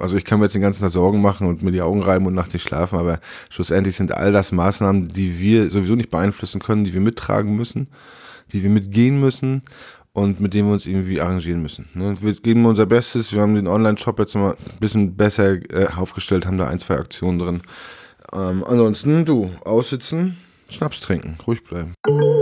Also ich kann mir jetzt den ganzen Tag Sorgen machen und mir die Augen reiben und nachts nicht schlafen, aber schlussendlich sind all das Maßnahmen, die wir sowieso nicht beeinflussen können, die wir mittragen müssen, die wir mitgehen müssen und mit denen wir uns irgendwie arrangieren müssen. Ne? Wir geben unser Bestes, wir haben den Online-Shop jetzt mal ein bisschen besser aufgestellt, haben da 1, 2 Aktionen drin. Ansonsten, aussitzen, Schnaps trinken, ruhig bleiben.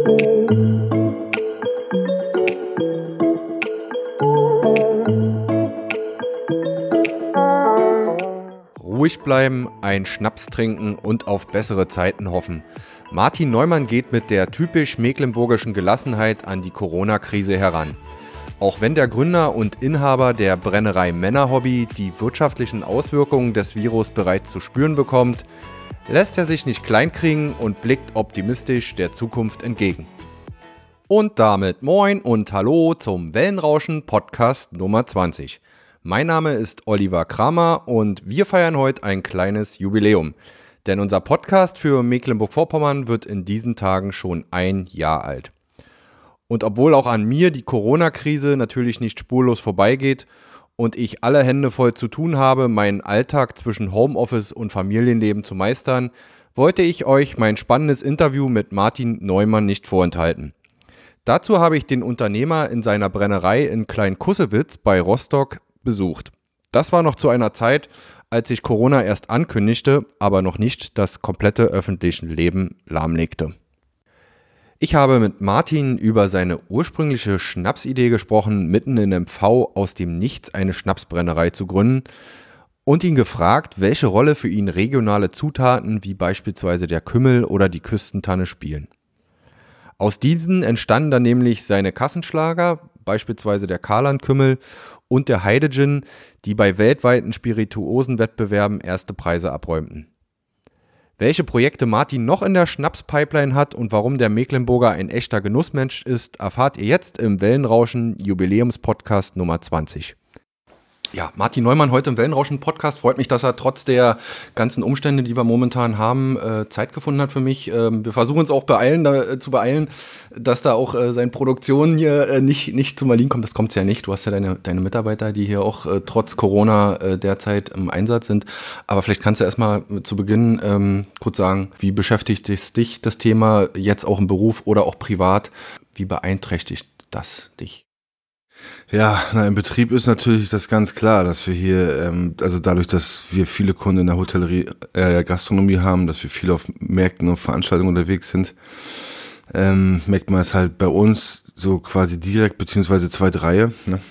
Ruhig bleiben, einen Schnaps trinken und auf bessere Zeiten hoffen. Martin Neumann geht mit der typisch mecklenburgischen Gelassenheit an die Corona-Krise heran. Auch wenn der Gründer und Inhaber der Brennerei Männerhobby die wirtschaftlichen Auswirkungen des Virus bereits zu spüren bekommt, lässt er sich nicht kleinkriegen und blickt optimistisch der Zukunft entgegen. Und damit moin und hallo zum Wellenrauschen Podcast Nummer 20. Mein Name ist Oliver Kramer und wir feiern heute ein kleines Jubiläum. Denn unser Podcast für Mecklenburg-Vorpommern wird in diesen Tagen schon 1 Jahr alt. Und obwohl auch an mir die Corona-Krise natürlich nicht spurlos vorbeigeht und ich alle Hände voll zu tun habe, meinen Alltag zwischen Homeoffice und Familienleben zu meistern, wollte ich euch mein spannendes Interview mit Martin Neumann nicht vorenthalten. Dazu habe ich den Unternehmer in seiner Brennerei in Klein-Kussewitz bei Rostock besucht. Das war noch zu einer Zeit, als sich Corona erst ankündigte, aber noch nicht das komplette öffentliche Leben lahmlegte. Ich habe mit Martin über seine ursprüngliche Schnapsidee gesprochen, mitten in MV aus dem Nichts eine Schnapsbrennerei zu gründen und ihn gefragt, welche Rolle für ihn regionale Zutaten wie beispielsweise der Kümmel oder die Küstentanne spielen. Aus diesen entstanden dann nämlich seine Kassenschlager, beispielsweise der Karlandkümmel und der Heide-Gin, die bei weltweiten Spirituosenwettbewerben erste Preise abräumten. Welche Projekte Martin noch in der Schnapspipeline hat und warum der Mecklenburger ein echter Genussmensch ist, erfahrt ihr jetzt im Wellenrauschen Jubiläumspodcast Nummer 20. Ja, Martin Neumann heute im Wellenrauschen-Podcast. Freut mich, dass er trotz der ganzen Umstände, die wir momentan haben, Zeit gefunden hat für mich. Wir versuchen uns auch zu beeilen, dass da auch seine Produktion hier nicht zum Erliegen kommt. Das kommt ja nicht. Du hast ja deine Mitarbeiter, die hier auch trotz Corona derzeit im Einsatz sind. Aber vielleicht kannst du erstmal zu Beginn kurz sagen, wie beschäftigt dich das Thema jetzt auch im Beruf oder auch privat? Wie beeinträchtigt das dich? Ja, im Betrieb ist natürlich das ganz klar, dass wir hier, also dadurch, dass wir viele Kunden in der Hotellerie, Gastronomie haben, dass wir viel auf Märkten und Veranstaltungen unterwegs sind, merkt man es halt bei uns so quasi direkt, beziehungsweise zweite Reihe, ne?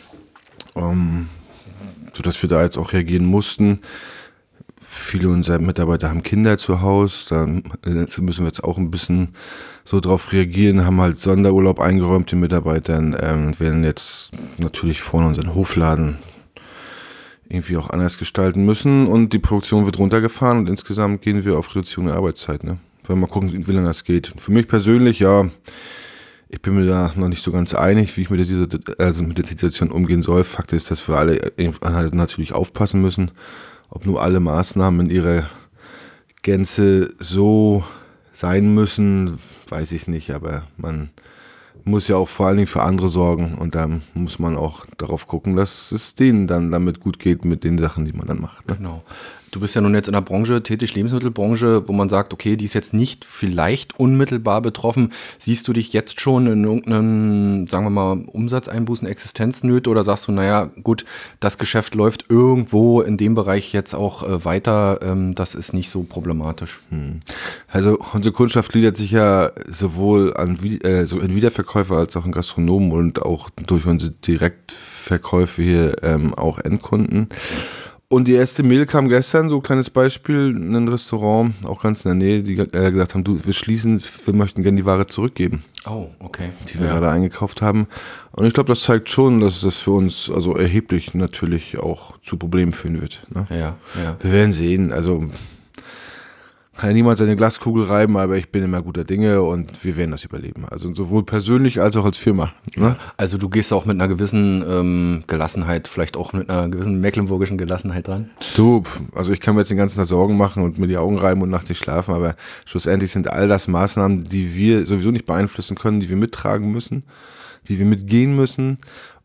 Sodass wir da jetzt auch reagieren mussten. Viele unserer Mitarbeiter haben Kinder zu Hause, da müssen wir jetzt auch ein bisschen so drauf reagieren, haben halt Sonderurlaub eingeräumt den Mitarbeitern, werden jetzt natürlich vorne unseren Hofladen irgendwie auch anders gestalten müssen und die Produktion wird runtergefahren und insgesamt gehen wir auf Reduktion der Arbeitszeit. Ne? Wollen wir mal gucken, wie lange das geht. Für mich persönlich, ja, ich bin mir da noch nicht so ganz einig, wie ich mit der Situation umgehen soll. Fakt ist, dass wir alle natürlich aufpassen müssen. Ob nur alle Maßnahmen in ihrer Gänze so sein müssen, weiß ich nicht, aber man muss ja auch vor allen Dingen für andere sorgen und da muss man auch darauf gucken, dass es denen dann damit gut geht mit den Sachen, die man dann macht. Ne? Genau. Du bist ja nun jetzt in der Branche tätig, Lebensmittelbranche, wo man sagt, okay, die ist jetzt nicht vielleicht unmittelbar betroffen. Siehst du dich jetzt schon in irgendeinem, sagen wir mal, Umsatzeinbußen, Existenznöte oder sagst du, naja, gut, das Geschäft läuft irgendwo in dem Bereich jetzt auch weiter, das ist nicht so problematisch? Also unsere Kundschaft gliedert sich ja sowohl so in Wiederverkäufer als auch in Gastronomen und auch durch unsere Direktverkäufe hier auch Endkunden. Und die erste Mail kam gestern, so ein kleines Beispiel, in ein Restaurant, auch ganz in der Nähe, die gesagt haben, wir schließen, wir möchten gerne die Ware zurückgeben. Oh, okay. Die wir gerade eingekauft haben. Und ich glaube, das zeigt schon, dass das für uns also erheblich natürlich auch zu Problemen führen wird. Ne? Ja. Wir werden sehen, also kann ja niemand seine Glaskugel reiben, aber ich bin immer guter Dinge und wir werden das überleben. Also sowohl persönlich als auch als Firma. Ne? Also du gehst auch mit einer gewissen Gelassenheit, vielleicht auch mit einer gewissen mecklenburgischen Gelassenheit dran? Also ich kann mir jetzt den ganzen Tag Sorgen machen und mir die Augen reiben und nachts nicht schlafen, aber schlussendlich sind all das Maßnahmen, die wir sowieso nicht beeinflussen können, die wir mittragen müssen, die wir mitgehen müssen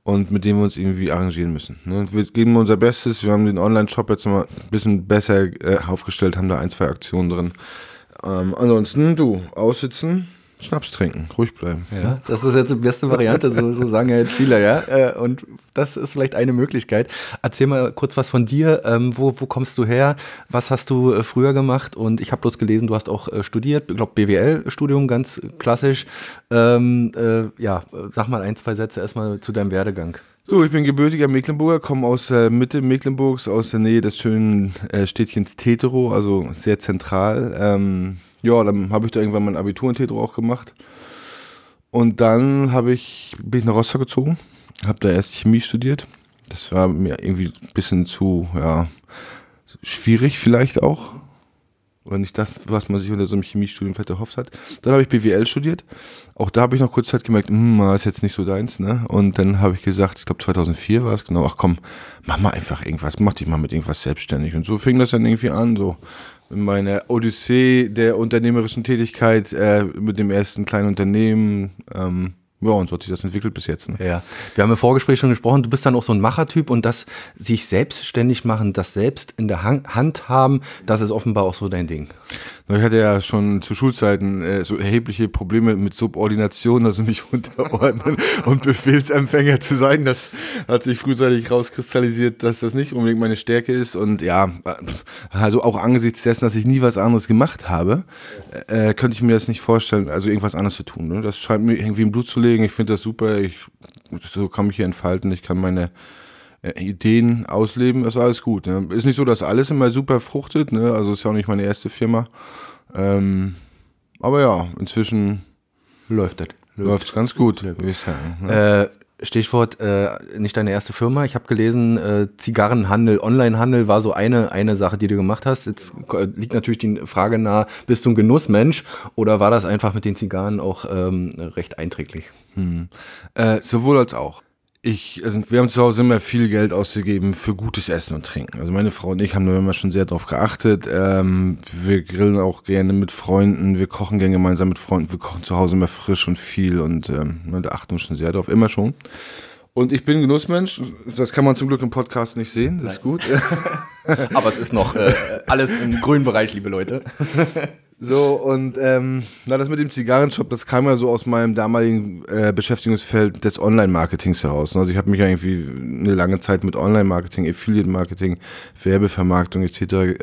und mit dem wir uns irgendwie arrangieren müssen. Ne? Wir geben unser Bestes, wir haben den Online-Shop jetzt mal ein bisschen besser aufgestellt, haben da 1, 2 Aktionen drin. Ansonsten, aussitzen, Schnaps trinken, ruhig bleiben. Ja, das ist jetzt die beste Variante, so sagen ja jetzt viele, ja. Und das ist vielleicht eine Möglichkeit. Erzähl mal kurz was von dir. Wo kommst du her? Was hast du früher gemacht? Und ich habe bloß gelesen, du hast auch studiert, ich glaube BWL-Studium, ganz klassisch. Sag mal 1, 2 Sätze erstmal zu deinem Werdegang. So, ich bin gebürtiger Mecklenburger, komme aus der Mitte Mecklenburgs, aus der Nähe des schönen Städtchens Teterow, also sehr zentral. Dann habe ich da irgendwann mein Abitur in Teterow auch gemacht. Und dann bin ich nach Rostock gezogen, habe da erst Chemie studiert. Das war mir irgendwie ein bisschen zu, schwierig vielleicht auch. Oder nicht das, was man sich unter so einem Chemiestudium vielleicht erhofft hat. Dann habe ich BWL studiert. Auch da habe ich noch kurz Zeit gemerkt, ist jetzt nicht so deins, ne? Und dann habe ich gesagt, ich glaube 2004 war es genau, ach komm, mach mal einfach irgendwas, mach dich mal mit irgendwas selbstständig. Und so fing das dann irgendwie an, so in meiner Odyssee der unternehmerischen Tätigkeit mit dem ersten kleinen Unternehmen. Und so hat sich das entwickelt bis jetzt. Ne? Ja, wir haben im Vorgespräch schon gesprochen, du bist dann auch so ein Machertyp und das sich selbstständig machen, das selbst in der Hand haben, das ist offenbar auch so dein Ding. Ich hatte ja schon zu Schulzeiten so erhebliche Probleme mit Subordination, also mich unterordnen und Befehlsempfänger zu sein. Das hat sich frühzeitig rauskristallisiert, dass das nicht unbedingt meine Stärke ist. Und ja, also auch angesichts dessen, dass ich nie was anderes gemacht habe, könnte ich mir das nicht vorstellen, also irgendwas anderes zu tun. Ne? Das scheint mir irgendwie im Blut zu liegen. Ich finde das super. So kann mich hier entfalten. Ich kann meine Ideen ausleben, ist alles gut. Ne? Ist nicht so, dass alles immer super fruchtet, ne? Also ist ja auch nicht meine erste Firma. Aber ja, inzwischen läuft es ganz gut, würde ich sagen. Ne? Stichwort, nicht deine erste Firma. Ich habe gelesen, Zigarrenhandel, Onlinehandel war so eine Sache, die du gemacht hast. Jetzt liegt natürlich die Frage nahe, bist du ein Genussmensch oder war das einfach mit den Zigarren auch recht einträglich? Sowohl als auch. Wir haben zu Hause immer viel Geld ausgegeben für gutes Essen und Trinken. Also meine Frau und ich haben da immer schon sehr drauf geachtet. Wir grillen auch gerne mit Freunden, wir kochen gerne gemeinsam mit Freunden, wir kochen zu Hause immer frisch und viel und da achten wir schon sehr drauf, immer schon. Und ich bin Genussmensch, das kann man zum Glück im Podcast nicht sehen, das ist gut. Aber es ist noch alles im grünen Bereich, liebe Leute. So, und das mit dem Zigarrenshop, das kam ja so aus meinem damaligen Beschäftigungsfeld des Online-Marketings heraus. Also ich habe mich ja irgendwie eine lange Zeit mit Online-Marketing, Affiliate-Marketing, Werbevermarktung etc.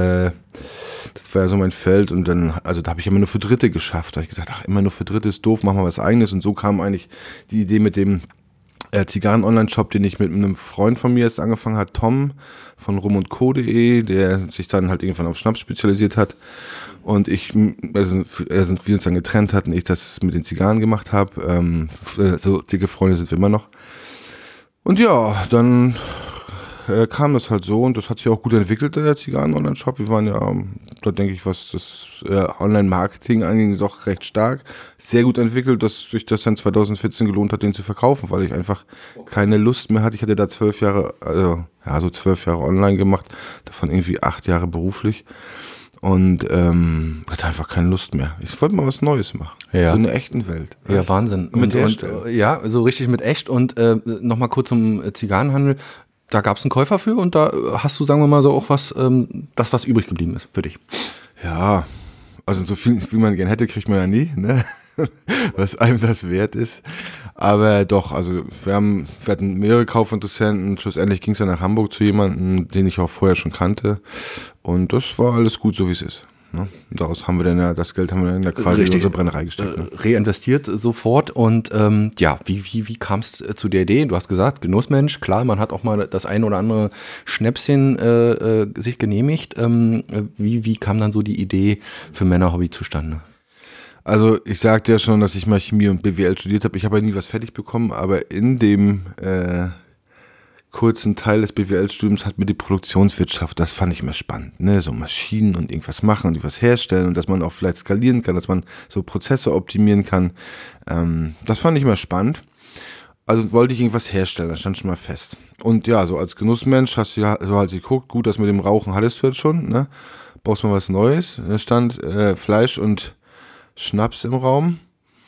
Das war ja so mein Feld und dann, also da habe ich immer nur für Dritte geschafft. Da habe ich gesagt, immer nur für Dritte ist doof, mach mal was Eigenes. Und so kam eigentlich die Idee mit dem Zigarren-Online-Shop, den ich mit einem Freund von mir erst angefangen hat, Tom von rumundco.de, der sich dann halt irgendwann auf Schnaps spezialisiert hat. Und wir uns dann getrennt hatten, ich das mit den Zigarren gemacht habe. So dicke Freunde sind wir immer noch. Und ja, dann kam das halt so und das hat sich auch gut entwickelt, der Zigarren-Online-Shop. Wir waren ja, da denke ich, was das Online-Marketing anging, doch recht stark. Sehr gut entwickelt, dass sich das dann 2014 gelohnt hat, den zu verkaufen, weil ich einfach keine Lust mehr hatte. Ich hatte da 12 Jahre, so 12 Jahre online gemacht, davon irgendwie 8 Jahre beruflich. Und hatte einfach keine Lust mehr. Ich wollte mal was Neues machen. Ja. So in der echten Welt. Ja, Wahnsinn. Und ja, so richtig mit echt. Und nochmal kurz zum Zigarrenhandel. Da gab es einen Käufer für und da hast du, sagen wir mal so, auch was übrig geblieben ist für dich. Ja, also so viel, wie man gern hätte, kriegt man ja nie, ne? Was einem das wert ist. Aber doch, also wir hatten mehrere Kaufinteressenten. Schlussendlich ging es dann nach Hamburg zu jemandem, den ich auch vorher schon kannte. Und das war alles gut, so wie es ist. Ne? Daraus haben wir dann das Geld haben wir dann quasi in unsere Brennerei gesteckt. Ne? Reinvestiert sofort und wie kam es zu der Idee? Du hast gesagt, Genussmensch, klar, man hat auch mal das ein oder andere Schnäpschen sich genehmigt. Wie kam dann so die Idee für Männerhobby zustande? Also ich sagte ja schon, dass ich mal Chemie und BWL studiert habe. Ich habe ja nie was fertig bekommen, aber in dem kurzen Teil des BWL-Studiums hat mir die Produktionswirtschaft, das fand ich immer spannend, ne? So Maschinen und irgendwas machen und irgendwas herstellen und dass man auch vielleicht skalieren kann, dass man so Prozesse optimieren kann. Das fand ich immer spannend. Also wollte ich irgendwas herstellen, das stand schon mal fest. Und ja, so als Genussmensch hast du ja so halt geguckt, gut, das mit dem Rauchen hattest du jetzt schon, ne? Brauchst mal was Neues. Da stand Fleisch und Schnaps im Raum.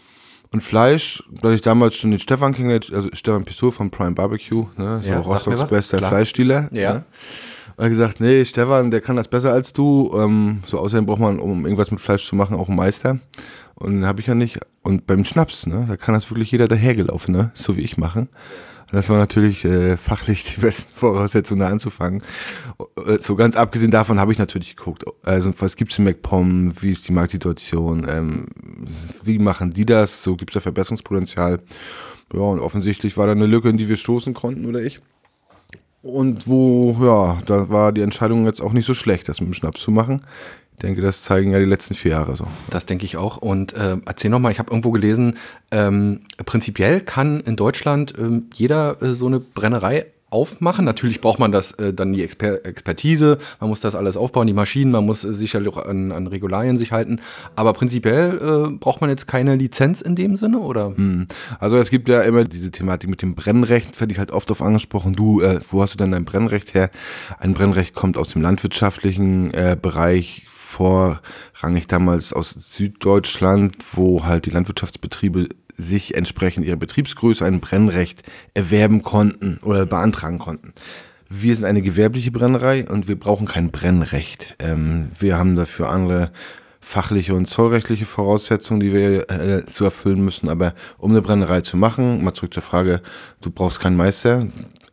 Und Fleisch, da ich damals schon den Stefan kennengelernt, also Stefan Pissot von Prime Barbecue, ne, so Ja, Rostocks sag mir was. bester Klar. Fleischdealer. Ja. Ne? Und er gesagt, nee, Stefan, der kann das besser als du. So außerdem braucht man, um irgendwas mit Fleisch zu machen, auch einen Meister. Und den habe ich ja nicht. Und beim Schnaps, ne, da kann das wirklich jeder dahergelaufen, ne, so wie ich machen. Und das war natürlich fachlich die besten Voraussetzungen, da anzufangen. So ganz abgesehen davon habe ich natürlich geguckt, also was gibt's in MacPom, wie ist die Marktsituation, wie machen die das, so gibt's da Verbesserungspotenzial. Ja, und offensichtlich war da eine Lücke, in die wir stoßen konnten, oder ich. Und da war die Entscheidung jetzt auch nicht so schlecht, das mit dem Schnaps zu machen. Ich denke, das zeigen ja die letzten 4 Jahre so. Das denke ich auch. Und erzähl nochmal, ich habe irgendwo gelesen, prinzipiell kann in Deutschland jeder so eine Brennerei aufmachen. Natürlich braucht man das dann die Expertise, man muss das alles aufbauen, die Maschinen, man muss sicherlich auch an Regularien sich halten. Aber prinzipiell braucht man jetzt keine Lizenz in dem Sinne, oder? Also es gibt ja immer diese Thematik mit dem Brennrecht, werde ich halt oft auf angesprochen. Wo hast du denn dein Brennrecht her? Ein Brennrecht kommt aus dem landwirtschaftlichen Bereich, vorrangig damals aus Süddeutschland, wo halt die Landwirtschaftsbetriebe sich entsprechend ihrer Betriebsgröße ein Brennrecht erwerben konnten oder beantragen konnten. Wir sind eine gewerbliche Brennerei und wir brauchen kein Brennrecht. Wir haben dafür andere fachliche und zollrechtliche Voraussetzungen, die wir zu erfüllen müssen. Aber um eine Brennerei zu machen, mal zurück zur Frage, du brauchst keinen Meister.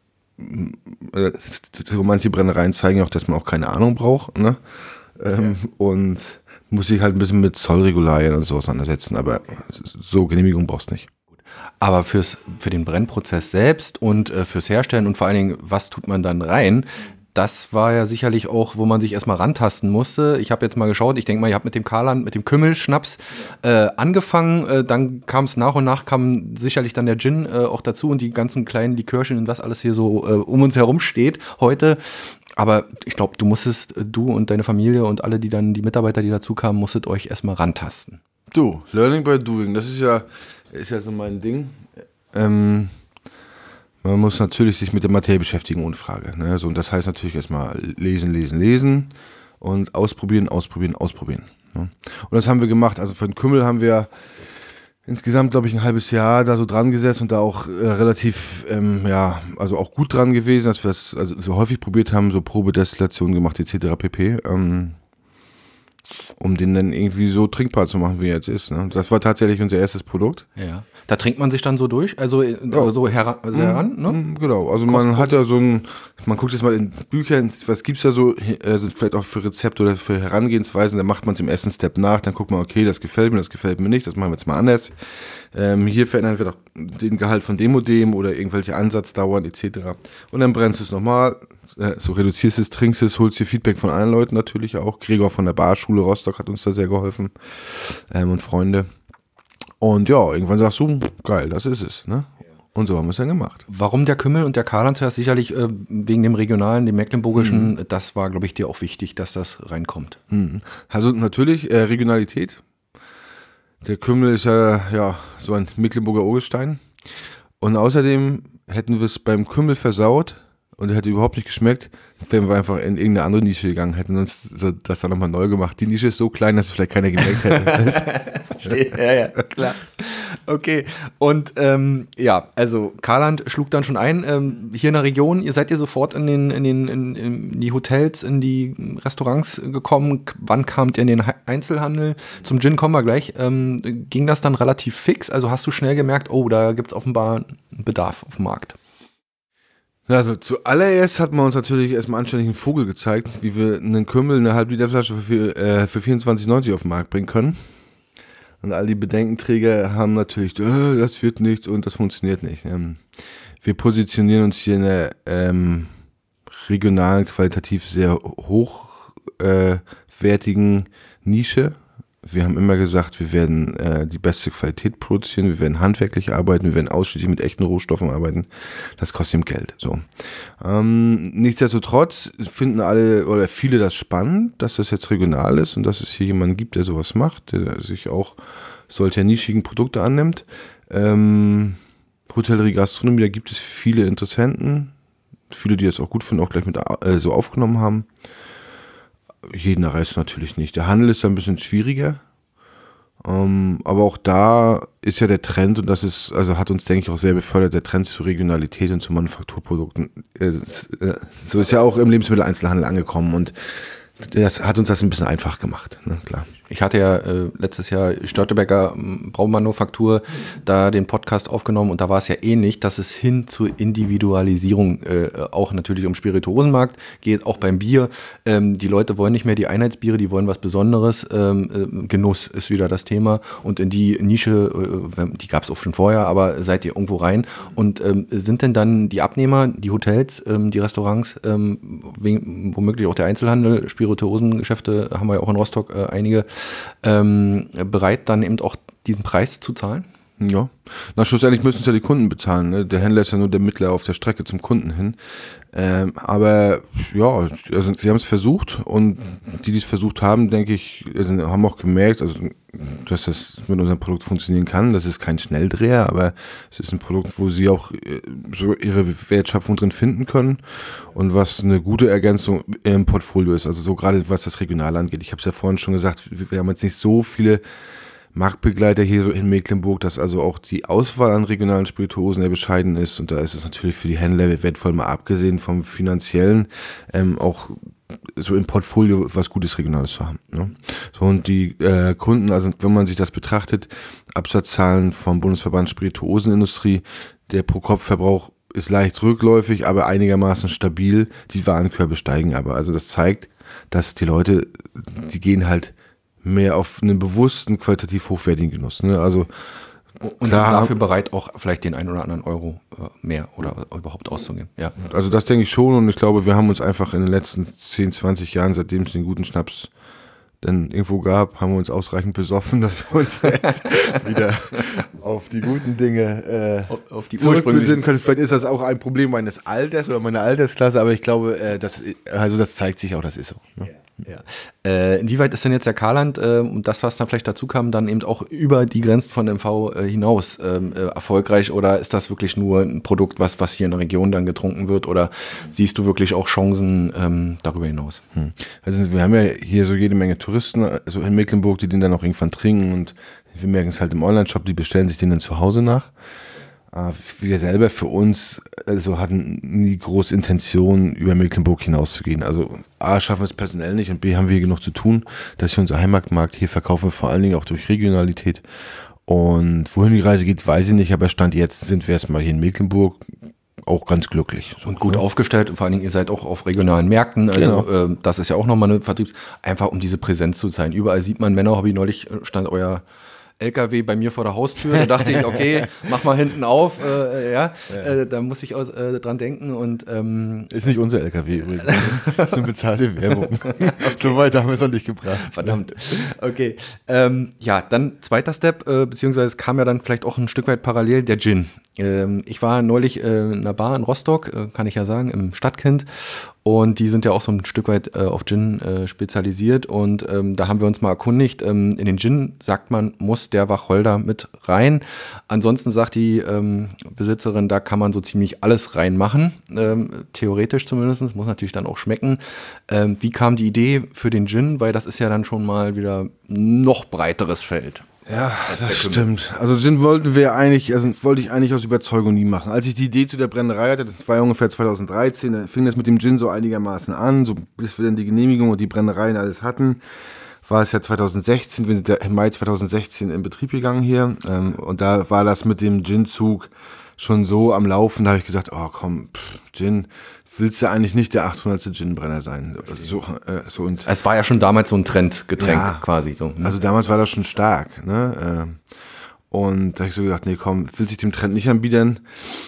Manche Brennereien zeigen auch, dass man auch keine Ahnung braucht, ne? Und muss sich halt ein bisschen mit Zollregularien und so auseinandersetzen, aber so Genehmigung brauchst du nicht. Aber für den Brennprozess selbst und fürs Herstellen und vor allen Dingen, was tut man dann rein, das war ja sicherlich auch, wo man sich erstmal rantasten musste. Ich habe jetzt mal geschaut, ich denke mal, ihr habt mit dem Karland, mit dem Kümmelschnaps angefangen, dann kam es nach und nach, kam sicherlich dann der Gin auch dazu und die ganzen kleinen Likörchen und was alles hier so um uns herum steht heute. Aber ich glaube, du und deine Familie und alle, die Mitarbeiter, die dazu kamen, musstet euch erstmal rantasten. Learning by doing, das ist ja so mein Ding. Man muss natürlich sich mit der Materie beschäftigen, ohne Frage. Ne? So, und das heißt natürlich erstmal lesen und ausprobieren. Ne? Und das haben wir gemacht. Also für den Kümmel haben wir insgesamt, glaube ich, ein halbes Jahr da so dran gesetzt und da auch relativ, also auch gut dran gewesen, dass wir das also so häufig probiert haben, so Probedestillationen gemacht, etc. pp., um den dann irgendwie so trinkbar zu machen, wie er jetzt ist. Ne? Das war tatsächlich unser erstes Produkt. Ja. Da trinkt man sich dann so durch, also so heran, ne? Genau, also man hat ja man guckt jetzt mal in Büchern, was gibt's da so, vielleicht auch für Rezepte oder für Herangehensweisen, dann macht man es im ersten Step nach, dann guckt man, okay, das gefällt mir nicht, das machen wir jetzt mal anders. Hier verändern wir doch den Gehalt von dem und dem oder irgendwelche Ansatzdauern etc. Und dann brennst du es nochmal, so reduzierst es, trinkst es, holst dir Feedback von anderen Leuten natürlich auch. Gregor von der Barschule Rostock hat uns da sehr geholfen und Freunde. Und ja, irgendwann sagst du, geil, das ist es. Ne? Und so haben wir es dann gemacht. Warum der Kümmel und der Karland zuerst? Sicherlich wegen dem Regionalen, dem Mecklenburgischen. Das war, glaube ich, dir auch wichtig, dass das reinkommt. Also natürlich Regionalität. Der Kümmel ist ja so ein Mecklenburger Urgestein. Und außerdem hätten wir es beim Kümmel versaut und er hätte überhaupt nicht geschmeckt, wären wir einfach in irgendeine andere Nische gegangen, hätten uns das dann nochmal neu gemacht. Die Nische ist so klein, dass es vielleicht keiner gemerkt hätte. Verstehe, ja, klar. Okay, und also Karland schlug dann schon ein, hier in der Region, ihr seid sofort in die Hotels, in die Restaurants gekommen, wann kamt ihr in den Einzelhandel? Zum Gin kommen wir gleich. Ging das dann relativ fix? Also hast du schnell gemerkt, oh, da gibt es offenbar einen Bedarf auf dem Markt? Also zuallererst hat man uns natürlich erstmal anständig einen Vogel gezeigt, wie wir einen Kümmel, eine halb-Liter-Flasche für 24,90 auf den Markt bringen können. Und all die Bedenkenträger haben natürlich, das wird nichts und das funktioniert nicht. Wir positionieren uns hier in der regionalen, qualitativ sehr hochwertigen Nische. Wir haben immer gesagt, wir werden die beste Qualität produzieren, wir werden handwerklich arbeiten, wir werden ausschließlich mit echten Rohstoffen arbeiten. Das kostet ihm Geld. So. Nichtsdestotrotz finden alle oder viele das spannend, dass das jetzt regional ist und dass es hier jemanden gibt, der sowas macht, der sich auch solcher nischigen Produkte annimmt. Hotellerie, Gastronomie, da gibt es viele Interessenten, viele, die das auch gut finden, auch gleich mit so aufgenommen haben. Jeden erreicht natürlich nicht. Der Handel ist da ein bisschen schwieriger Aber auch da ist ja der Trend, und das ist, also hat uns, denke ich, auch sehr befördert, der Trend zur Regionalität und zu Manufakturprodukten. So ist ja auch im Lebensmitteleinzelhandel angekommen, und das hat uns das ein bisschen einfach gemacht, ne? Klar. Ich hatte ja letztes Jahr Störtebeker Braumanufaktur da den Podcast aufgenommen, und da war es ja ähnlich, dass es hin zur Individualisierung auch natürlich um Spirituosenmarkt geht, auch beim Bier. Die Leute wollen nicht mehr die Einheitsbiere, die wollen was Besonderes. Genuss ist wieder das Thema, und in die Nische, die gab es auch schon vorher, aber seid ihr irgendwo rein, und sind denn dann die Abnehmer, die Hotels, die Restaurants, womöglich auch der Einzelhandel, Spirituosengeschäfte haben wir ja auch in Rostock einige, bereit, dann eben auch diesen Preis zu zahlen? Ja, schlussendlich müssen es ja die Kunden bezahlen, ne? Der Händler ist ja nur der Mittler auf der Strecke zum Kunden hin. Aber ja, also sie haben es versucht, und die es versucht haben, denke ich, haben auch gemerkt, also dass das mit unserem Produkt funktionieren kann. Das ist kein Schnelldreher, aber es ist ein Produkt, wo sie auch so ihre Wertschöpfung drin finden können, und was eine gute Ergänzung im Portfolio ist. Also so gerade was das Regionale angeht. Ich habe es ja vorhin schon gesagt, wir haben jetzt nicht so viele Marktbegleiter hier so in Mecklenburg, dass also auch die Auswahl an regionalen Spirituosen sehr bescheiden ist, und da ist es natürlich für die Händler wertvoll, mal abgesehen vom Finanziellen, auch so im Portfolio was Gutes Regionales zu haben, ne? So, und die Kunden, also wenn man sich das betrachtet, Absatzzahlen vom Bundesverband Spirituosenindustrie, der Pro-Kopf-Verbrauch ist leicht rückläufig, aber einigermaßen stabil, die Warenkörbe steigen aber. Also das zeigt, dass die Leute, die gehen halt mehr auf einen bewussten, qualitativ hochwertigen Genuss, ne? Also und klar, sind dafür bereit, auch vielleicht den einen oder anderen Euro mehr oder überhaupt auszugeben. Ja. Also das denke ich schon, und ich glaube, wir haben uns einfach in den letzten 10, 20 Jahren, seitdem es den guten Schnaps dann irgendwo gab, haben wir uns ausreichend besoffen, dass wir uns jetzt wieder auf die guten Dinge auf die zurückbesinnen können. Vielleicht ist das auch ein Problem meines Alters oder meiner Altersklasse, aber ich glaube, das zeigt sich auch, das ist so, ne? Ja. Inwieweit ist denn jetzt der Karland und das, was dann vielleicht dazu kam, dann eben auch über die Grenzen von MV hinaus erfolgreich, oder ist das wirklich nur ein Produkt, was hier in der Region dann getrunken wird, oder siehst du wirklich auch Chancen darüber hinaus? Also wir haben ja hier so jede Menge Touristen, also in Mecklenburg, die den dann auch irgendwann trinken, und wir merken es halt im Onlineshop, die bestellen sich den dann zu Hause nach. Wir selber für uns hatten nie große Intention, über Mecklenburg hinauszugehen. Also A, schaffen wir es personell nicht, und B, haben wir genug zu tun, dass wir unser Heimatmarkt hier verkaufen, vor allen Dingen auch durch Regionalität. Und wohin die Reise geht, weiß ich nicht, aber Stand jetzt sind wir erstmal hier in Mecklenburg auch ganz glücklich. So, und gut aufgestellt, und vor allen Dingen, ihr seid auch auf regionalen Märkten, also genau. Das ist ja auch nochmal eine einfach um diese Präsenz zu sein. Überall sieht man Männerhobby, neulich stand euer LKW bei mir vor der Haustür, da dachte ich, okay, mach mal hinten auf, da muss ich auch dran denken, und ist nicht unser LKW übrigens, das ist eine bezahlte Werbung. Okay. So weit haben wir es noch nicht gebracht. Verdammt. Okay, dann zweiter Step, beziehungsweise es kam ja dann vielleicht auch ein Stück weit parallel, der Gin. Ich war neulich in einer Bar in Rostock, kann ich ja sagen, im Stadtkind. Und die sind ja auch so ein Stück weit auf Gin spezialisiert. Und da haben wir uns mal erkundigt. In den Gin, sagt man, muss der Wacholder mit rein. Ansonsten sagt die Besitzerin, da kann man so ziemlich alles reinmachen. Theoretisch zumindest. Muss natürlich dann auch schmecken. Wie kam die Idee für den Gin? Weil das ist ja dann schon mal wieder noch breiteres Feld. Ja, das stimmt. Also Gin wollte ich eigentlich aus Überzeugung nie machen. Als ich die Idee zu der Brennerei hatte, das war ja ungefähr 2013, da fing das mit dem Gin so einigermaßen an, so bis wir dann die Genehmigung und die Brennereien alles hatten, war es ja 2016, wir sind ja im Mai 2016 in Betrieb gegangen hier, und da war das mit dem Gin-Zug schon so am Laufen, da habe ich gesagt, oh komm, Gin, willst du eigentlich nicht der 800. Gin-Brenner sein? Und es war ja schon damals so ein Trendgetränk quasi. So, ne? Also damals war das schon stark. Ne? Und da habe ich so gedacht, nee komm, will sich dem Trend nicht anbieten.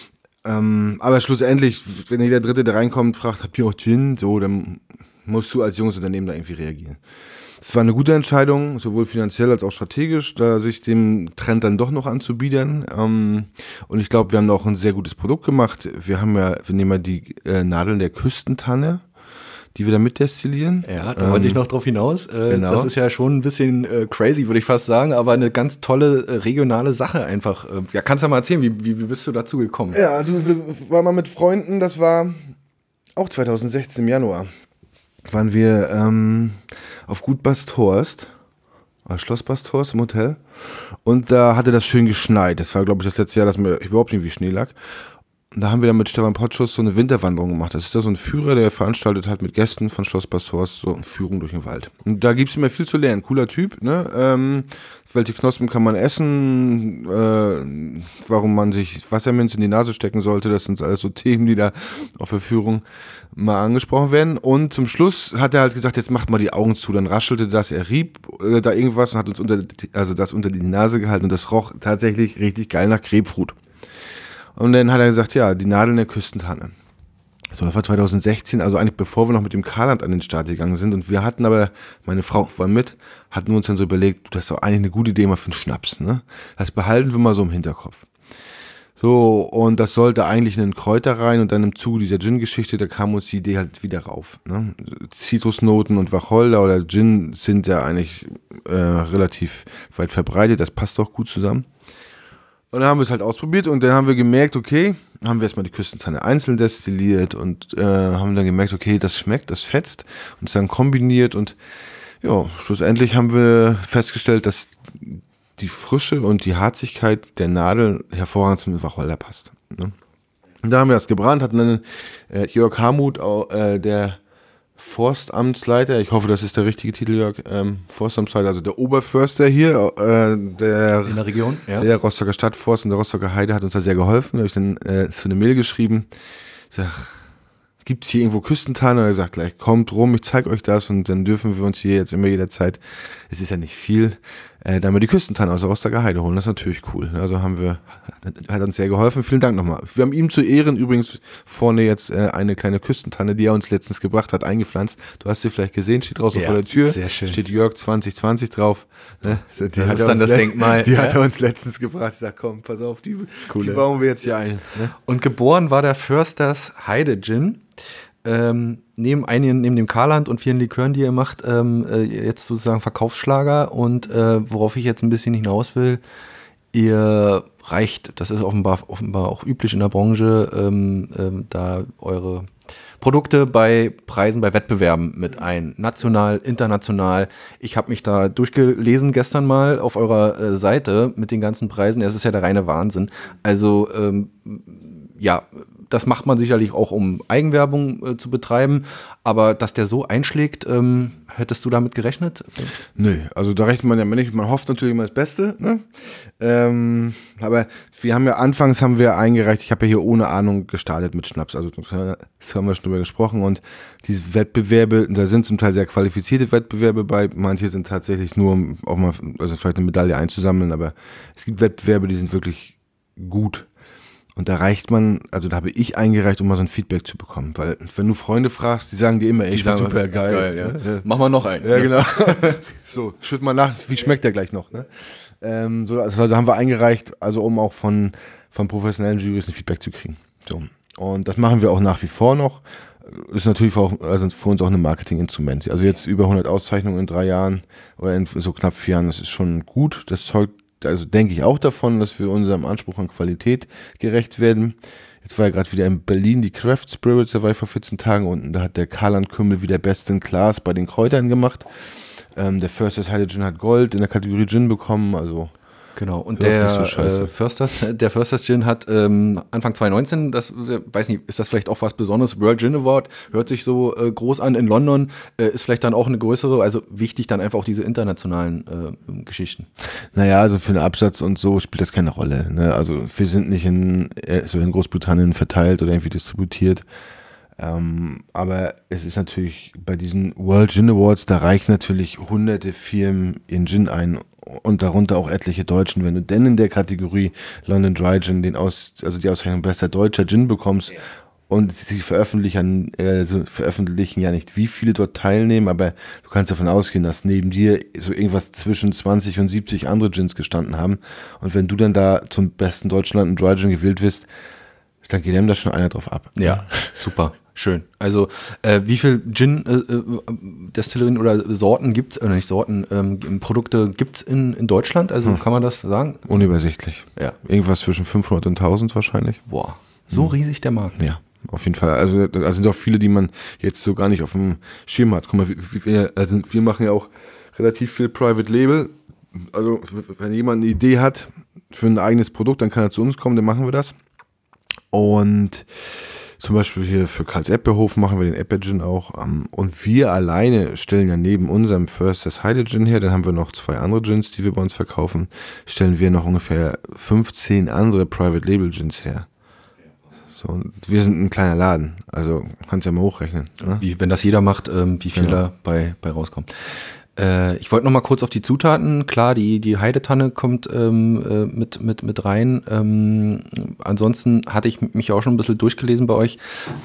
Aber schlussendlich, wenn jeder Dritte, der reinkommt, fragt, habt ihr auch Gin? So, dann musst du als junges Unternehmen da irgendwie reagieren. Es war eine gute Entscheidung, sowohl finanziell als auch strategisch, da sich dem Trend dann doch noch anzubiedern. Und ich glaube, wir haben auch ein sehr gutes Produkt gemacht. Wir nehmen ja die Nadeln der Küstentanne, die wir da mitdestillieren. Ja, da wollte ich noch drauf hinaus. Genau. Das ist ja schon ein bisschen crazy, würde ich fast sagen, aber eine ganz tolle regionale Sache einfach. Kannst du ja mal erzählen, wie bist du dazu gekommen? Ja, wir waren mal mit Freunden, das war auch 2016 im Januar. Waren wir auf Gut Basthorst als Schloss-Pastors im Hotel. Und da hatte das schön geschneit. Das war, glaube ich, das letzte Jahr, dass mir überhaupt nicht wie Schnee lag. Und da haben wir dann mit Stefan Pottschuss so eine Winterwanderung gemacht. Das ist da so ein Führer, der veranstaltet hat mit Gästen von Schloss Pastors so eine Führung durch den Wald. Und da gibt es immer viel zu lernen. Cooler Typ, ne? Welche Knospen kann man essen? Warum man sich Wasserminz in die Nase stecken sollte. Das sind alles so Themen, die da auf der Führung mal angesprochen werden. Und zum Schluss hat er halt gesagt, jetzt macht mal die Augen zu. Dann raschelte das, er rieb da irgendwas und hat uns unter die Nase gehalten. Und das roch tatsächlich richtig geil nach Grapefruit. Und dann hat er gesagt, ja, die Nadeln der Küstentanne. So, das war 2016, also eigentlich bevor wir noch mit dem Karland an den Start gegangen sind. Und wir hatten aber, meine Frau war mit, hatten uns dann so überlegt, das ist doch eigentlich eine gute Idee mal für einen Schnaps, ne? Das behalten wir mal so im Hinterkopf. So, und das sollte eigentlich in den Kräuter rein und dann im Zuge dieser Gin-Geschichte, da kam uns die Idee halt wieder rauf. Ne? Zitrusnoten und Wacholder oder Gin sind ja eigentlich relativ weit verbreitet, das passt doch gut zusammen. Und dann haben wir es halt ausprobiert und dann haben wir gemerkt, okay, haben wir erstmal die Küstentanne einzeln destilliert und haben dann gemerkt, okay, das schmeckt, das fetzt und es dann kombiniert und ja, schlussendlich haben wir festgestellt, dass die Frische und die Harzigkeit der Nadel hervorragend zum Wacholder passt. Ne? Und da haben wir das gebrannt, hatten dann Jörg Harmuth, der Forstamtsleiter, ich hoffe, das ist der richtige Titel, Jörg, Forstamtsleiter, also der Oberförster hier, in der Region, ja. Der Rostocker Stadtforst und der Rostocker Heide hat uns da sehr geholfen. Da habe ich dann so eine Mail geschrieben, ich sage, gibt es hier irgendwo Küstentanne? Und er sagt gleich, kommt rum, ich zeige euch das und dann dürfen wir uns hier jetzt immer jederzeit, es ist ja nicht viel, dann mal die Küstentanne aus der Rostocker Heide holen. Das ist natürlich cool. Also hat uns sehr geholfen. Vielen Dank nochmal. Wir haben ihm zu Ehren übrigens vorne jetzt eine kleine Küstentanne, die er uns letztens gebracht hat, eingepflanzt. Du hast sie vielleicht gesehen, steht draußen vor der Tür. Sehr schön. Steht Jörg 2020 drauf. Ne? Die hat dann das Denkmal. Die hat er uns letztens gebracht. Ich sag, komm, pass auf, die bauen wir jetzt hier ein. Ne? Und geboren war der Försters Heide Gin. Neben dem Karland und vielen Likören, die ihr macht, jetzt sozusagen Verkaufsschlager und worauf ich jetzt ein bisschen hinaus will, ihr reicht, das ist offenbar auch üblich in der Branche, da eure Produkte bei Preisen, bei Wettbewerben mit ein. National, international. Ich habe mich da durchgelesen gestern mal auf eurer Seite mit den ganzen Preisen. Es ist ja der reine Wahnsinn. Also ja, das macht man sicherlich auch, um Eigenwerbung zu betreiben, aber dass der so einschlägt, hättest du damit gerechnet? Nö, also da rechnet man ja nicht, man hofft natürlich immer das Beste, ne? Aber wir haben ja anfangs eingereicht, ich habe ja hier ohne Ahnung gestartet mit Schnaps, also das haben wir schon drüber gesprochen und diese Wettbewerbe, da sind zum Teil sehr qualifizierte Wettbewerbe bei, manche sind tatsächlich nur, um auch mal, also vielleicht eine Medaille einzusammeln, aber es gibt Wettbewerbe, die sind wirklich gut. Und da reicht man, also da habe ich eingereicht, um mal so ein Feedback zu bekommen. Weil wenn du Freunde fragst, die sagen dir immer, ey, ich bin super geil. Ja. Mach mal noch einen. Ja, genau. So, schütt mal nach, wie schmeckt der gleich noch? Ne? Also haben wir eingereicht, also um auch von professionellen Jurys ein Feedback zu kriegen. So. Und das machen wir auch nach wie vor noch. Ist natürlich also für uns auch ein Marketinginstrument. Also jetzt über 100 Auszeichnungen in 3 Jahren oder in so knapp 4 Jahren, das ist schon gut. Das zeugt, also denke ich auch davon, dass wir unserem Anspruch an Qualität gerecht werden. Jetzt war ja gerade wieder in Berlin die Craft Spirits, da war ich vor 14 Tagen unten, da hat der Karland Kümmel wieder Best in Class bei den Kräutern gemacht. Der Försters Heide Gin hat Gold in der Kategorie Gin bekommen, also genau, und der Försters Gin hat Anfang 2019, weiß nicht, ist das vielleicht auch was Besonderes, World Gin Award, hört sich so groß an in London, ist vielleicht dann auch eine größere, also wichtig dann einfach auch diese internationalen Geschichten. Naja, also für den Absatz und so spielt das keine Rolle, ne? Also wir sind nicht in Großbritannien verteilt oder irgendwie distributiert. Aber es ist natürlich bei diesen World Gin Awards, da reichen natürlich hunderte Firmen in Gin ein und darunter auch etliche Deutschen. Wenn du denn in der Kategorie London Dry Gin die Auszeichnung bester deutscher Gin bekommst, ja. Und sie veröffentlichen ja nicht, wie viele dort teilnehmen, aber du kannst davon ausgehen, dass neben dir so irgendwas zwischen 20 und 70 andere Gins gestanden haben. Und wenn du dann da zum besten deutschen London Dry Gin gewählt wirst, dann geht ihm da schon einer drauf ab. Ja, super. Schön. Also wie viel Gin-Destillerien oder Sorten gibt's, oder nicht Sorten, Produkte gibt's in Deutschland? Also kann man das sagen? Unübersichtlich. Ja. Irgendwas zwischen 500 und 1000 wahrscheinlich. Boah, so riesig der Markt. Ja, auf jeden Fall. Also da sind auch viele, die man jetzt so gar nicht auf dem Schirm hat. Guck mal, wir machen ja auch relativ viel Private Label Also wenn jemand eine Idee hat für ein eigenes Produkt, dann kann er zu uns kommen, dann machen wir das. Und zum Beispiel hier für Karls Erdbeerhof machen wir den Erdbeer-Gin auch. Und wir alleine stellen ja neben unserem First das Heide Gin her, dann haben wir noch 2 andere Gins, die wir bei uns verkaufen, stellen wir noch ungefähr 15 andere Private Label Gins her. So, und wir sind ein kleiner Laden, also kannst ja mal hochrechnen. Ne? Wenn das jeder macht, wie viel da bei rauskommt. Ich wollte noch mal kurz auf die Zutaten. Klar, die Heidetanne kommt mit rein. Ansonsten hatte ich mich auch schon ein bisschen durchgelesen bei euch.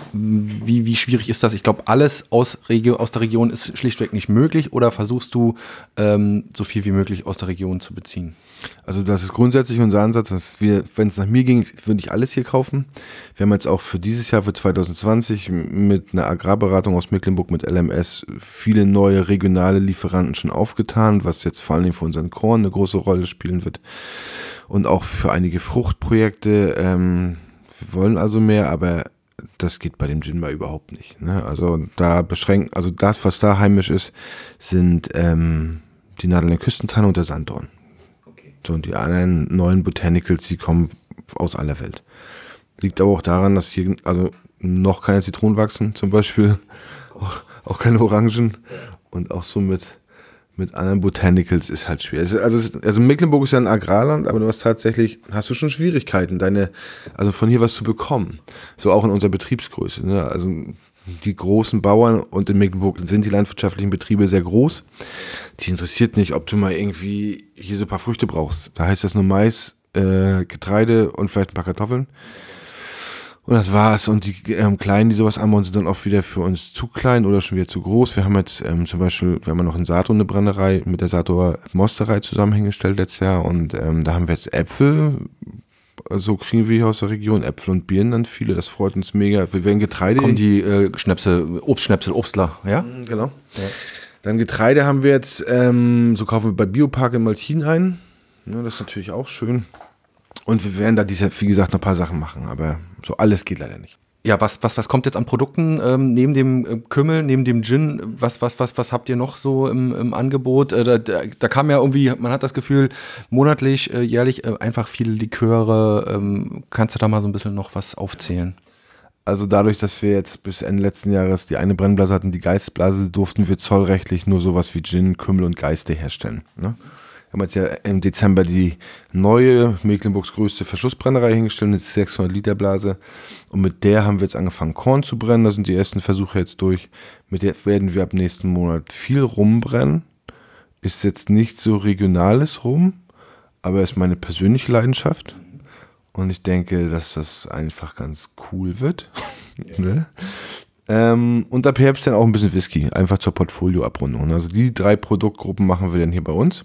Wie schwierig ist das? Ich glaube, alles aus der Region ist schlichtweg nicht möglich. Oder versuchst du, so viel wie möglich aus der Region zu beziehen? Also das ist grundsätzlich unser Ansatz, dass wir, wenn es nach mir ging, würde ich alles hier kaufen. Wir haben jetzt auch für dieses Jahr, für 2020, mit einer Agrarberatung aus Mecklenburg, mit LMS, viele neue regionale Lieferanten schon aufgetan, was jetzt vor allem für unseren Korn eine große Rolle spielen wird. Und auch für einige Fruchtprojekte. Wir wollen also mehr, aber das geht bei dem Gin mal überhaupt nicht. Ne? Also da beschränkt, also das, was da heimisch ist, sind die Nadeln der Küstentanne und der Sanddorn. So, und die anderen neuen Botanicals, die kommen aus aller Welt. Liegt aber auch daran, dass hier also noch keine Zitronen wachsen, zum Beispiel, auch keine Orangen und auch so mit anderen Botanicals ist halt schwer. Also Mecklenburg ist ja ein Agrarland, aber hast du schon Schwierigkeiten, also von hier was zu bekommen. So auch in unserer Betriebsgröße. Ne? Also die großen Bauern, und in Mecklenburg sind die landwirtschaftlichen Betriebe sehr groß. Die interessiert nicht, ob du mal irgendwie hier so ein paar Früchte brauchst. Da heißt das nur Mais, Getreide und vielleicht ein paar Kartoffeln. Und das war's. Und die Kleinen, die sowas anbauen, sind dann oft wieder für uns zu klein oder schon wieder zu groß. Wir haben jetzt zum Beispiel, wir haben noch in Sato eine Brennerei mit der Satoer Mosterei zusammengestellt letztes Jahr. Und da haben wir jetzt Äpfel. So kriegen wir hier aus der Region Äpfel und Birnen dann viele, das freut uns mega. Wir werden Getreide. Kommen die Obstler, ja? Genau. Ja. Dann Getreide haben wir jetzt, so kaufen wir bei Biopark in Maltin ein. Ja, das ist natürlich auch schön. Und wir werden da wie gesagt, noch ein paar Sachen machen, aber so alles geht leider nicht. Ja, was kommt jetzt an Produkten neben dem Kümmel, neben dem Gin? Was habt ihr noch so im Angebot? Da kam ja irgendwie, man hat das Gefühl, monatlich, jährlich einfach viele Liköre. Kannst du da mal so ein bisschen noch was aufzählen? Also dadurch, dass wir jetzt bis Ende letzten Jahres die eine Brennblase hatten, die Geistblase, durften wir zollrechtlich nur sowas wie Gin, Kümmel und Geiste herstellen. Ne? Wir haben jetzt ja im Dezember die neue, Mecklenburgs größte Verschussbrennerei hingestellt, eine 600 Liter Blase. Und mit der haben wir jetzt angefangen, Korn zu brennen. Da sind die ersten Versuche jetzt durch. Mit der werden wir ab nächsten Monat viel rumbrennen. Ist jetzt nicht so regionales Rum, aber ist meine persönliche Leidenschaft. Und ich denke, dass das einfach ganz cool wird. Ne? Und ab Herbst dann auch ein bisschen Whisky, einfach zur Portfolioabrundung. Also die 3 Produktgruppen machen wir dann hier bei uns.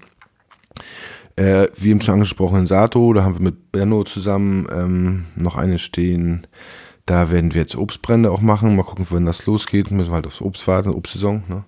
Wie eben schon angesprochen, in Sato, da haben wir mit Benno zusammen noch eine stehen. Da werden wir jetzt Obstbrände auch machen. Mal gucken, wann das losgeht. Müssen wir halt aufs Obst warten, Obstsaison. Ne?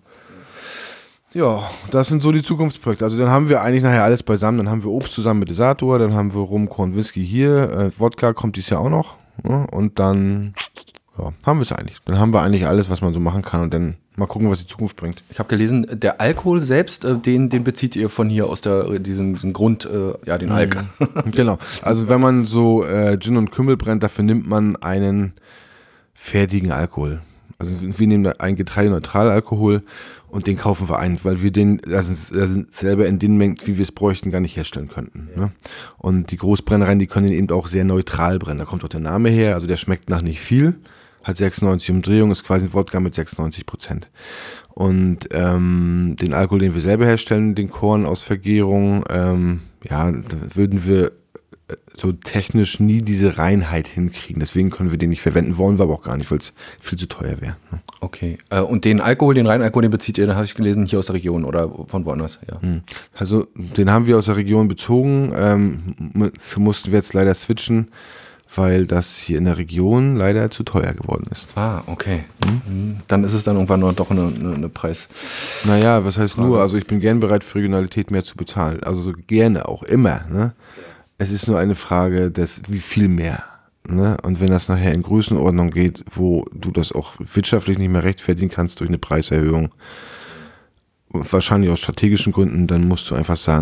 Ja, das sind so die Zukunftsprojekte. Also dann haben wir eigentlich nachher alles beisammen. Dann haben wir Obst zusammen mit Sato, dann haben wir Rum, Korn, Whisky hier. Wodka kommt dieses Jahr auch noch. Ne? Und dann haben wir es eigentlich. Dann haben wir eigentlich alles, was man so machen kann. Und dann mal gucken, was die Zukunft bringt. Ich habe gelesen, der Alkohol selbst, den bezieht ihr von hier aus diesem Grund, den Alk. Genau. Also wenn man so Gin und Kümmel brennt, dafür nimmt man einen fertigen Alkohol. Also wir nehmen einen getreideneutralen Alkohol und den kaufen wir ein, weil wir den selber in den Mengen, wie wir es bräuchten, gar nicht herstellen könnten. Ja. Ne? Und die Großbrennereien, die können den eben auch sehr neutral brennen. Da kommt auch der Name her, also der schmeckt nach nicht viel. Hat 96 Umdrehungen, ist quasi ein Wodka mit 96%. Und den Alkohol, den wir selber herstellen, den Korn aus Vergärung, da würden wir so technisch nie diese Reinheit hinkriegen. Deswegen können wir den nicht verwenden, wollen wir aber auch gar nicht, weil es viel zu teuer wäre. Okay. Und den Alkohol, den reinen Alkohol, den bezieht ihr, da habe ich gelesen, hier aus der Region oder von woanders? Ja. Also den haben wir aus der Region bezogen. Mussten wir jetzt leider switchen, weil das hier in der Region leider zu teuer geworden ist. Ah, okay. Dann ist es dann irgendwann noch doch eine Preis. Naja, was heißt nur? Also ich bin gern bereit, für Regionalität mehr zu bezahlen. Also so gerne auch immer. Ne? Es ist nur eine Frage des, wie viel mehr. Ne? Und wenn das nachher in Größenordnung geht, wo du das auch wirtschaftlich nicht mehr rechtfertigen kannst durch eine Preiserhöhung, wahrscheinlich aus strategischen Gründen, dann musst du einfach sagen,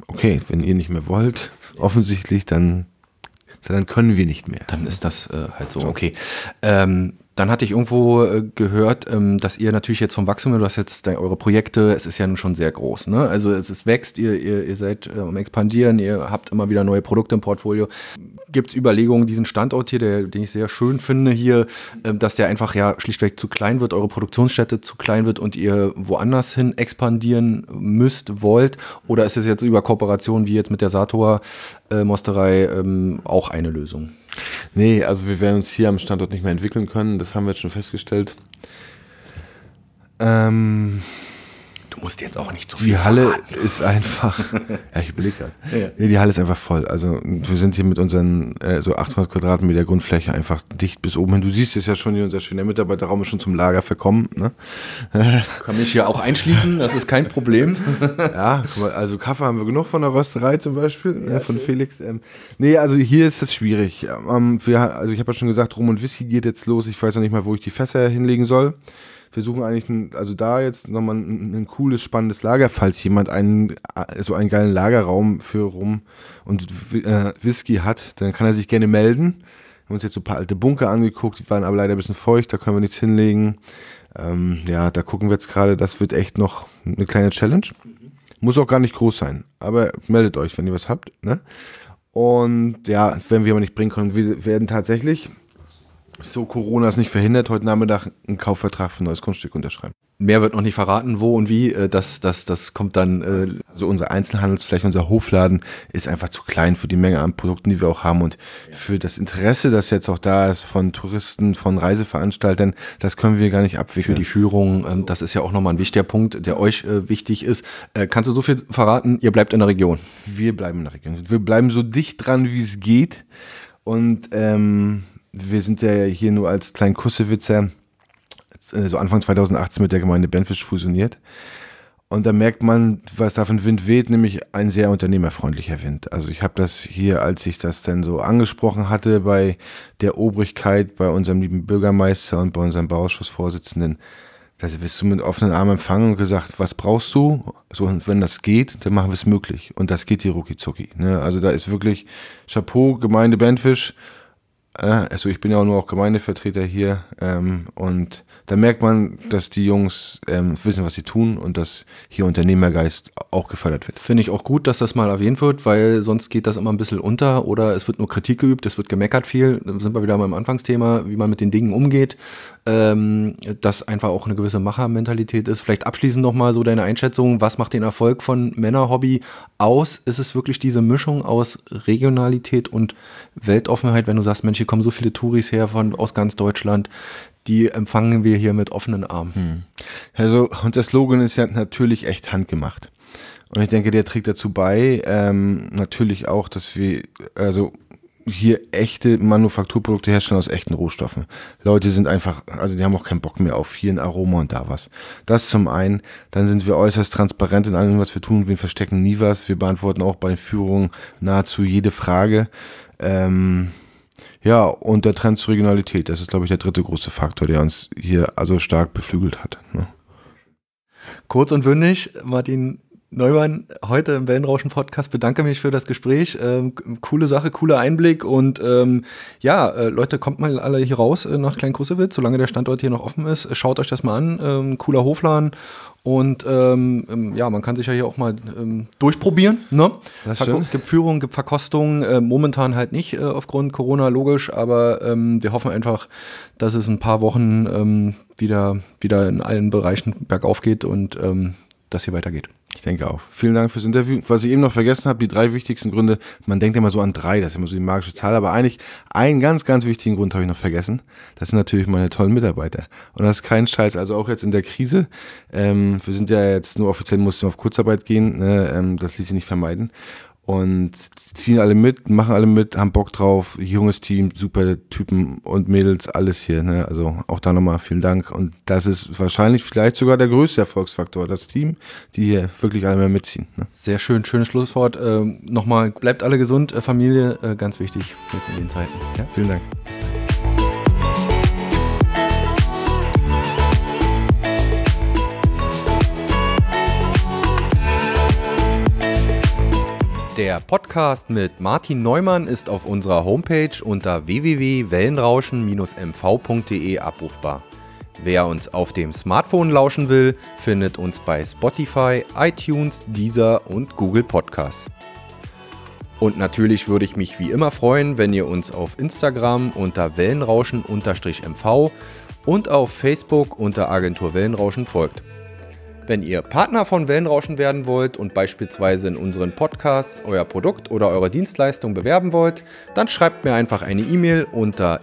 okay, wenn ihr nicht mehr wollt, offensichtlich, dann können wir nicht mehr. Dann ist das halt so, okay. Dann hatte ich irgendwo gehört, dass ihr natürlich jetzt vom Wachstum, du hast jetzt eure Projekte, es ist ja nun schon sehr groß, ne? Also es wächst, ihr seid am Expandieren, ihr habt immer wieder neue Produkte im Portfolio. Gibt es Überlegungen, diesen Standort hier, den ich sehr schön finde hier, dass der einfach ja schlichtweg zu klein wird, eure Produktionsstätte zu klein wird und ihr woanders hin expandieren wollt? Oder ist es jetzt über Kooperationen wie jetzt mit der Sator Mosterei auch eine Lösung? Nee, also wir werden uns hier am Standort nicht mehr entwickeln können, das haben wir jetzt schon festgestellt. Du musst jetzt auch nicht so viel Die Halle verraten. ist einfach, ja, ich überlege gerade. Ja. Nee, die Halle ist einfach voll. Also wir sind hier mit unseren so 800 Quadratmeter Grundfläche einfach dicht bis oben hin. Du siehst es ja schon, hier unser schöner Mitarbeiterraum ist schon zum Lager verkommen. Ne? Kann mich hier auch einschließen, das ist kein Problem. Ja, guck mal, also Kaffee haben wir genug von der Rösterei zum Beispiel, ja, von Felix. Nee, also hier ist es schwierig. Also ich habe ja schon gesagt, Rum und Whisky geht jetzt los. Ich weiß noch nicht mal, wo ich die Fässer hinlegen soll. Wir suchen eigentlich da jetzt nochmal ein cooles, spannendes Lager, falls jemand so einen geilen Lagerraum für Rum und Whisky hat, dann kann er sich gerne melden. Wir haben uns jetzt so ein paar alte Bunker angeguckt, die waren aber leider ein bisschen feucht, da können wir nichts hinlegen. Ja, da gucken wir jetzt gerade, das wird echt noch eine kleine Challenge. Muss auch gar nicht groß sein, aber meldet euch, wenn ihr was habt. Ne? Und ja, wenn wir aber nicht bringen können, wir werden tatsächlich, so Corona ist nicht verhindert, heute Nachmittag einen Kaufvertrag für ein neues Grundstück unterschreiben. Mehr wird noch nicht verraten, wo und wie, das kommt dann. Also unsere Einzelhandelsfläche, unser Hofladen ist einfach zu klein für die Menge an Produkten, die wir auch haben und für das Interesse, das jetzt auch da ist von Touristen, von Reiseveranstaltern, das können wir gar nicht abwickeln. Für die Führung, das ist ja auch nochmal ein wichtiger Punkt, der euch wichtig ist. Kannst du so viel verraten? Ihr bleibt in der Region. Wir bleiben in der Region. Wir bleiben so dicht dran, wie es geht und wir sind ja hier nur als kleinen Kussewitzer so Anfang 2018 mit der Gemeinde Benfisch fusioniert. Und da merkt man, was da für ein Wind weht, nämlich ein sehr unternehmerfreundlicher Wind. Also ich habe das hier, als ich das dann so angesprochen hatte bei der Obrigkeit, bei unserem lieben Bürgermeister und bei unserem Bauausschussvorsitzenden, da wirst du mit offenen Armen empfangen und gesagt, was brauchst du? So, und wenn das geht, dann machen wir es möglich. Und das geht hier rucki zucki. Ne? Also da ist wirklich Chapeau, Gemeinde Benfisch. Also ich bin ja auch nur auch Gemeindevertreter hier und da merkt man, dass die Jungs wissen, was sie tun und dass hier Unternehmergeist auch gefördert wird. Finde ich auch gut, dass das mal erwähnt wird, weil sonst geht das immer ein bisschen unter oder es wird nur Kritik geübt, es wird gemeckert viel. Dann sind wir wieder beim Anfangsthema, wie man mit den Dingen umgeht, dass einfach auch eine gewisse Machermentalität ist. Vielleicht abschließend nochmal so deine Einschätzung, was macht den Erfolg von Männerhobby aus? Ist es wirklich diese Mischung aus Regionalität und Weltoffenheit, wenn du sagst, Mensch, hier kommen so viele Touris her aus ganz Deutschland, die empfangen wir hier mit offenen Armen. Also unser Slogan ist ja natürlich echt handgemacht. Und ich denke, der trägt dazu bei, natürlich auch, dass wir hier echte Manufakturprodukte herstellen aus echten Rohstoffen. Leute sind einfach, also die haben auch keinen Bock mehr auf hier ein Aroma und da was. Das zum einen. Dann sind wir äußerst transparent in allem, was wir tun. Wir verstecken nie was. Wir beantworten auch bei Führung nahezu jede Frage. Ja, und der Trend zur Regionalität, das ist, glaube ich, der dritte große Faktor, der uns hier also stark beflügelt hat. Ne? Kurz und bündig, Martin Neumann, heute im Wellenrauschen-Podcast, bedanke mich für das Gespräch. Coole Sache, cooler Einblick und Leute, kommt mal alle hier raus nach Klein-Kussewitz, solange der Standort hier noch offen ist. Schaut euch das mal an, cooler Hofladen und man kann sich ja hier auch mal durchprobieren. Ne? Gibt Führung, gibt Verkostung, momentan halt nicht aufgrund Corona, logisch, aber wir hoffen einfach, dass es ein paar Wochen wieder in allen Bereichen bergauf geht und dass hier weitergeht. Ich denke auch. Vielen Dank fürs Interview. Was ich eben noch vergessen habe, die 3 wichtigsten Gründe, man denkt immer so an 3, das ist immer so die magische Zahl, aber eigentlich einen ganz, ganz wichtigen Grund habe ich noch vergessen. Das sind natürlich meine tollen Mitarbeiter. Und das ist kein Scheiß, also auch jetzt in der Krise. Wir sind ja jetzt nur offiziell, mussten auf Kurzarbeit gehen, ne? Das ließ sich nicht vermeiden. Und ziehen alle mit, machen alle mit, haben Bock drauf, junges Team, super Typen und Mädels, alles hier, ne? Also auch da nochmal vielen Dank und das ist wahrscheinlich vielleicht sogar der größte Erfolgsfaktor, das Team, die hier wirklich alle mehr mitziehen, ne? Sehr schön, schönes Schlusswort. Nochmal, bleibt alle gesund, Familie, ganz wichtig jetzt in den Zeiten. Ja? Vielen Dank. Bis dann. Der Podcast mit Martin Neumann ist auf unserer Homepage unter www.wellenrauschen-mv.de abrufbar. Wer uns auf dem Smartphone lauschen will, findet uns bei Spotify, iTunes, Deezer und Google Podcasts. Und natürlich würde ich mich wie immer freuen, wenn ihr uns auf Instagram unter Wellenrauschen_MV und auf Facebook unter Agentur Wellenrauschen folgt. Wenn ihr Partner von Wellenrauschen werden wollt und beispielsweise in unseren Podcasts euer Produkt oder eure Dienstleistung bewerben wollt, dann schreibt mir einfach eine E-Mail unter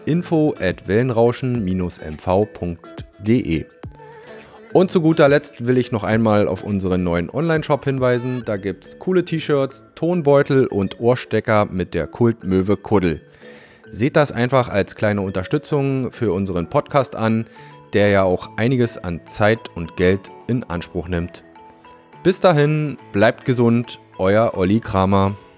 info@wellenrauschen-mv.de. Und zu guter Letzt will ich noch einmal auf unseren neuen Online-Shop hinweisen. Da gibt's coole T-Shirts, Tonbeutel und Ohrstecker mit der Kultmöwe Kuddel. Seht das einfach als kleine Unterstützung für unseren Podcast an, der ja auch einiges an Zeit und Geld in Anspruch nimmt. Bis dahin, bleibt gesund, euer Olli Kramer.